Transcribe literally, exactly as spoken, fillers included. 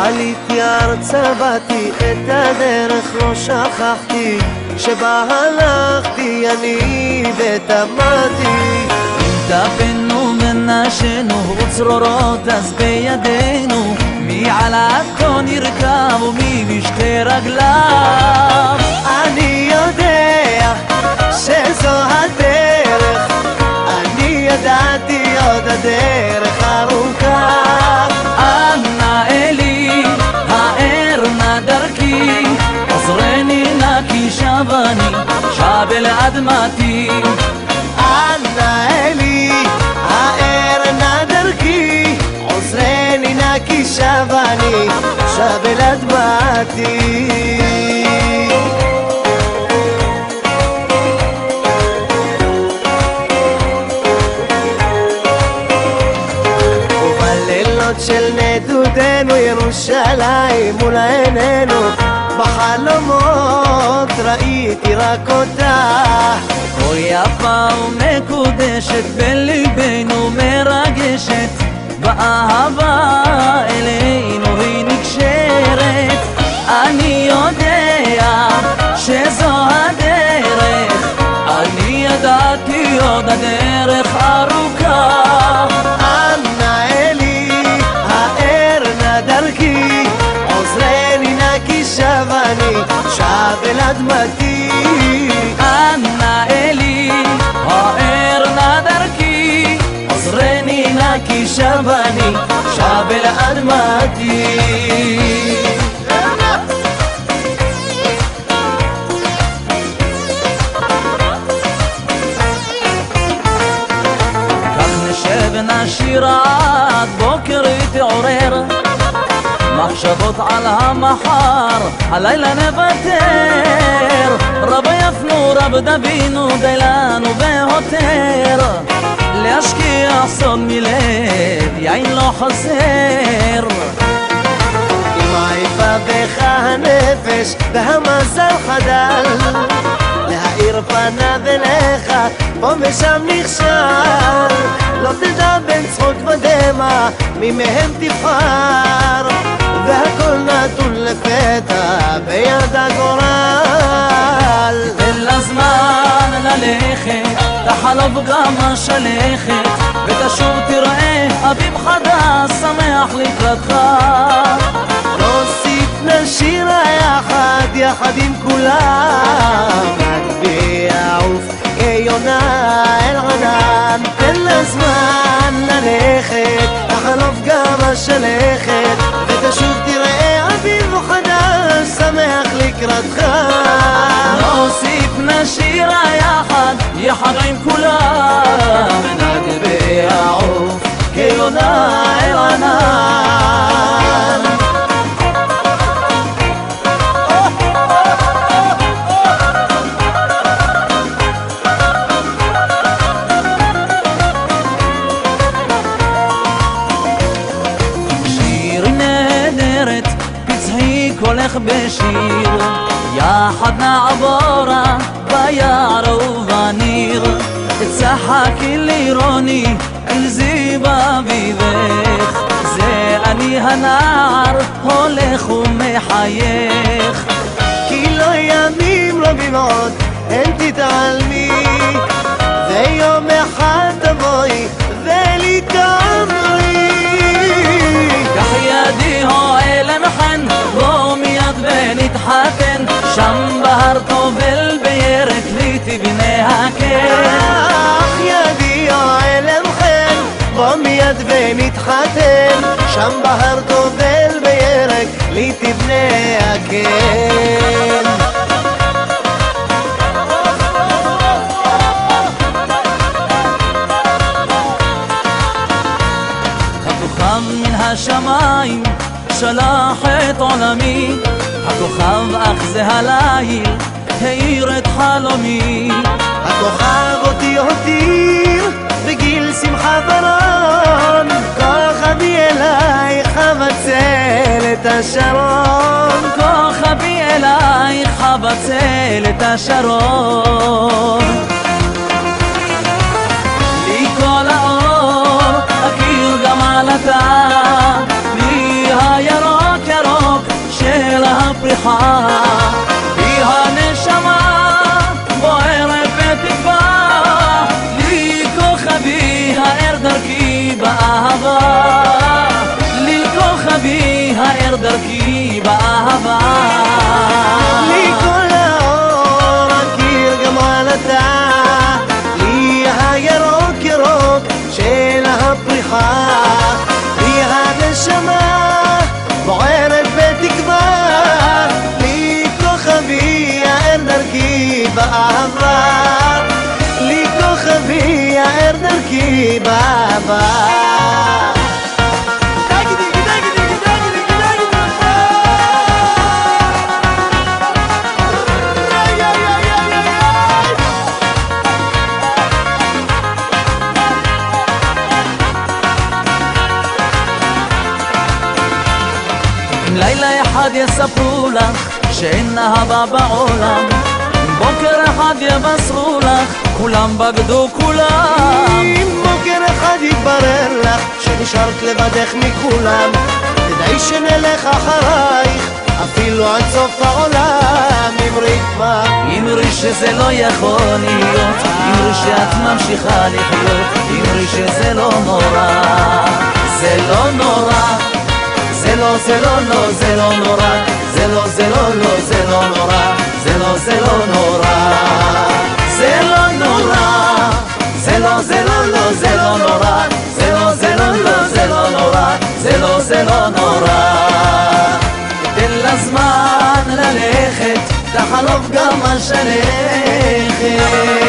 עליתי ארצה באתי, את הדרך לא שכחתי, שבה הלכתי אני וטמאתי. אם טפנו ונשנו וצרורות אז בידינו, מי על האתון ירכב ומי בשתי רגליו. אני יודע שזו הדרך, אני ידעתי עוד הדרך ארוכה. אנא אלי האר נא דרכי, עזרני נא כי שב אני שב אל אדמתי. אנא אלי האר נא דרכי, עזרני נא כי שב אני שב אל אדמתי. של נדודנו ירושלים מול עינינו, בחלומות ראיתי רק אותה. כה יפה ומקודשת בליבנו מרגשת, באהבה אלינו היא נקשרת. אני יודע שזו הדרך, אני ידעתי עוד הדרך ארוכה. שב אני שב אל אדמתי. אנא אלי האר נא דרכי, עזרני נא כי שב אני שב אל אדמתי. כך נשב ונשיר עד בוקר יתעורר, מחשבות על המחר, הלילה נוותר. רב יפנו רב דבינו די לנו בהותר, להשקיע סוד מלב יין לא חסר. אם עייפה בך הנפש והמזל חדל, להאיר פניו אליך פה ושם נכשל. לא תדע בין צחוק ודמע מי מהם תבחר, והכל נתון לפתע ביד הגורל. תן לה זמן ללכת, תחלוף גם השלכת, ותשוב תראה אביב חדש שמח לקראתך. נוסיף נשיר יחד יחד עם כולם, נטביע עוף כיונה אל ענן. תן לה זמן ללכת, תחלוף גם השלכת, ותשוב תראה אביב חדש שמח לקראתך. נוסיף נשיר יחד יחד עם כולם, נטביע עוף כיונה אל ענן. קולך בשיר, יחד נעבורה ביער ובניר. תצחקי לירוני אל זיו אביבך, זה אני הנער הולך ומחייך. כי לא ימים רבים עוד אין תתעלמי, ויום אחד תבואי ולי תאמרי. קח ידי הועלם חן בוא מיד ונתחתן, שם בהר טובל בירק לי תבנה הקן. קח ידי הועלם חן בוא מיד ונתחתן, שם בהר טובל בירק לי תבנה הקן. הכוכב מן השמיים שלח את עולמי, הכוכב אך זה הליל האיר את חלומי. הכוכב אותי הותיר בגיל שמחה ורון, כוכבי אלייך חבצל את השרון. כוכבי אלייך חבצל את השרון. לי כל האור אכיר גם על אתה, לי הירוק ירוק לי בעבר. אם לילה אחד יספרו לך שאין אהבה בעולם, אם בוקר אחד יבשרו לך כולם בגדו כולם, אם בוקר אחד יתברר לך שנשארת לבדך מכולם, תדעי שנלך אחרייך אפילו עד סוף העולם. אמרי כבר, אמרי שזה לא יכול להיות, אמרי שאת ממשיכה לחיות, אמרי שזה לא נורא, זה לא נורא, זה לא, זה לא, לא, זה לא נורא, זה לא, זה לא, לא, זה לא נורא, זה לא, זה לא נורא, זה לא נורא, זה לא, זה לא, לא, זה לא נורא, זה לא, זה לא, לא, זה לא נורא, זה לא, זה לא נורא. תן לה זמן ללכת, תחלוף גם השלכת.